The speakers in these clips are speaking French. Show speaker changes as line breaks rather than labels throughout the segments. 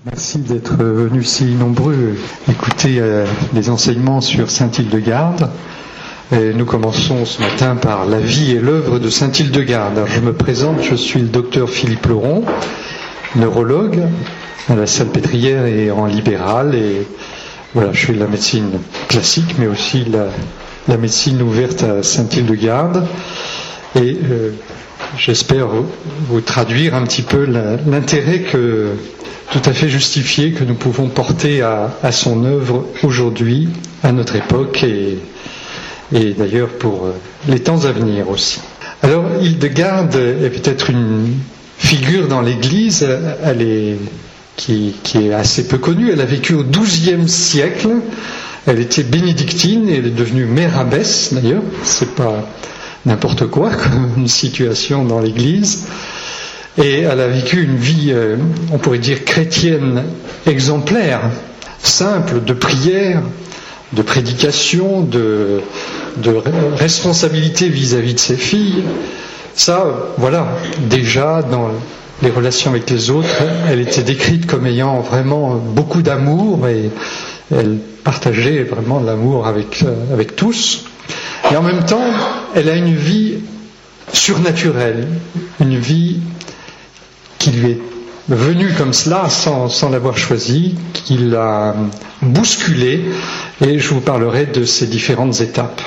Merci d'être venus si nombreux écouter les enseignements sur Sainte Hildegarde. Et nous commençons ce matin par la vie et l'œuvre de Sainte Hildegarde. Alors, je me présente, je suis le docteur Philippe Leron, neurologue à la Salpêtrière et en libéral. Et voilà, je fais de la médecine classique, mais aussi la médecine ouverte à Sainte Hildegarde. Et j'espère vous traduire un petit peu l'intérêt tout à fait justifié que nous pouvons porter à son œuvre aujourd'hui, à notre époque et d'ailleurs pour les temps à venir aussi. Alors Hildegarde est peut-être une figure dans l'Église, qui est assez peu connue. Elle a vécu au XIIe siècle. Elle était bénédictine et elle est devenue mère abbesse d'ailleurs. C'est pas n'importe quoi comme une situation dans l'Église. Et elle a vécu une vie, on pourrait dire, chrétienne exemplaire, simple, de prière, de prédication, de responsabilité vis-à-vis de ses filles. Ça, voilà, déjà dans les relations avec les autres, elle était décrite comme ayant vraiment beaucoup d'amour et elle partageait vraiment l'amour avec tous. Et en même temps, elle a une vie surnaturelle, une vie qui lui est venue comme cela, sans l'avoir choisi, qui l'a bousculée, et je vous parlerai de ces différentes étapes.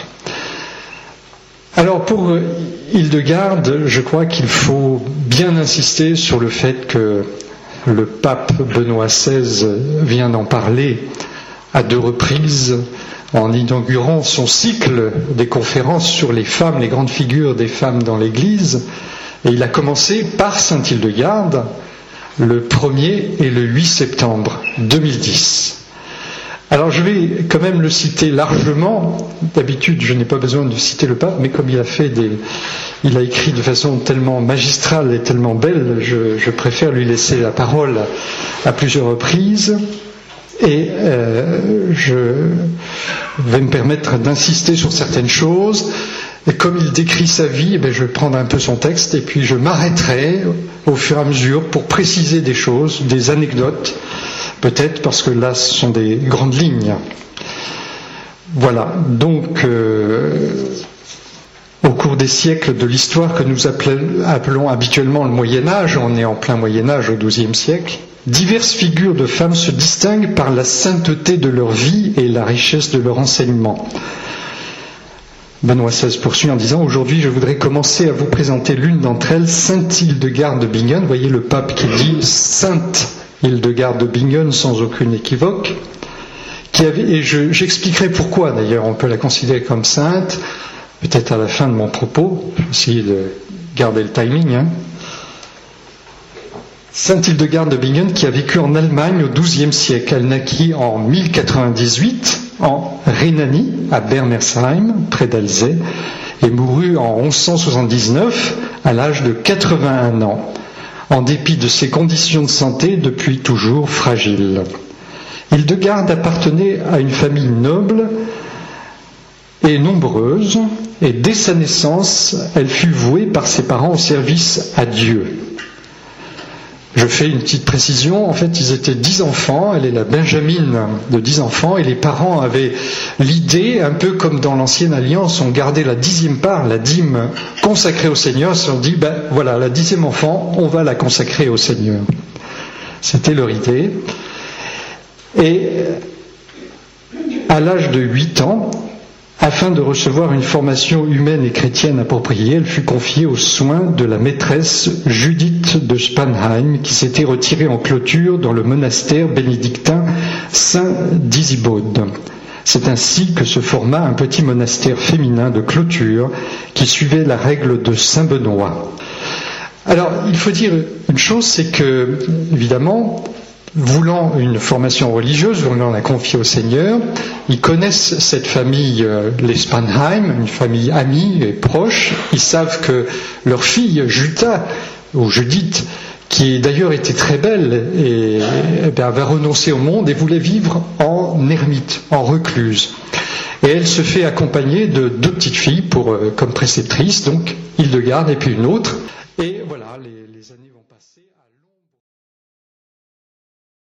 Alors pour Hildegarde, je crois qu'il faut bien insister sur le fait que le pape Benoît XVI vient d'en parler à 2 reprises, en inaugurant son cycle des conférences sur les femmes, les grandes figures des femmes dans l'Église. Et il a commencé par Sainte Hildegarde le 1er et le 8 septembre 2010. Alors je vais quand même le citer largement. D'habitude, je n'ai pas besoin de citer le pape, mais comme il a écrit de façon tellement magistrale et tellement belle, je préfère lui laisser la parole à plusieurs reprises. Et je vais me permettre d'insister sur certaines choses. Et comme il décrit sa vie, je vais prendre un peu son texte et puis je m'arrêterai au fur et à mesure pour préciser des choses, des anecdotes, peut-être parce que là ce sont des grandes lignes. Voilà, donc au cours des siècles de l'histoire que nous appelons habituellement le Moyen-Âge, on est en plein Moyen-Âge au XIIe siècle, diverses figures de femmes se distinguent par la sainteté de leur vie et la richesse de leur enseignement. Benoît XVI poursuit en disant « Aujourd'hui, je voudrais commencer à vous présenter l'une d'entre elles, Sainte Hildegarde de Bingen. » Vous voyez le pape qui dit « Sainte Hildegarde de Bingen » sans aucune équivoque. Et j'expliquerai pourquoi, d'ailleurs, on peut la considérer comme sainte, peut-être à la fin de mon propos. Je vais essayer de garder le timing. Sainte Hildegarde de Bingen qui a vécu en Allemagne au XIIe siècle. Elle naquit en 1098 en Rhénanie, à Bermersheim, près d'Alzey, et mourut en 1179 à l'âge de 81 ans, en dépit de ses conditions de santé depuis toujours fragiles. Hildegarde appartenait à une famille noble et nombreuse, et dès sa naissance, elle fut vouée par ses parents au service à Dieu. Je fais une petite précision, en fait ils étaient 10 enfants, elle est la benjamine de 10 enfants, et les parents avaient l'idée, un peu comme dans l'Ancienne Alliance, on gardait la 10e part, la dîme consacrée au Seigneur, ils se sont dit, voilà, la 10e enfant, on va la consacrer au Seigneur. C'était leur idée. Et à l'âge de 8 ans, afin de recevoir une formation humaine et chrétienne appropriée, elle fut confiée aux soins de la maîtresse Judith de Spanheim, qui s'était retirée en clôture dans le monastère bénédictin Saint-Disibode. C'est ainsi que se forma un petit monastère féminin de clôture qui suivait la règle de Saint-Benoît. Alors, il faut dire une chose, c'est que, évidemment, voulant une formation religieuse, voulant la confier au Seigneur, ils connaissent cette famille, les Spanheim, une famille amie et proche. Ils savent que leur fille, Judith, qui d'ailleurs était très belle, va renoncer au monde et voulait vivre en ermite, en recluse. Et elle se fait accompagner de 2 petites filles comme préceptrices, donc Hildegarde et puis une autre.